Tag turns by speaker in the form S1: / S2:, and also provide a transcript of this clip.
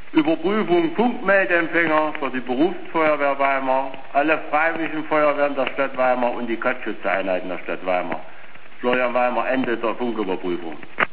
S1: Überprüfung Funkmeldeempfänger für die Berufsfeuerwehr Weimar, alle freiwilligen Feuerwehren der Stadt Weimar und die Katzschutzeinheiten der Stadt Weimar. Florian Weimar, Ende der Funküberprüfung.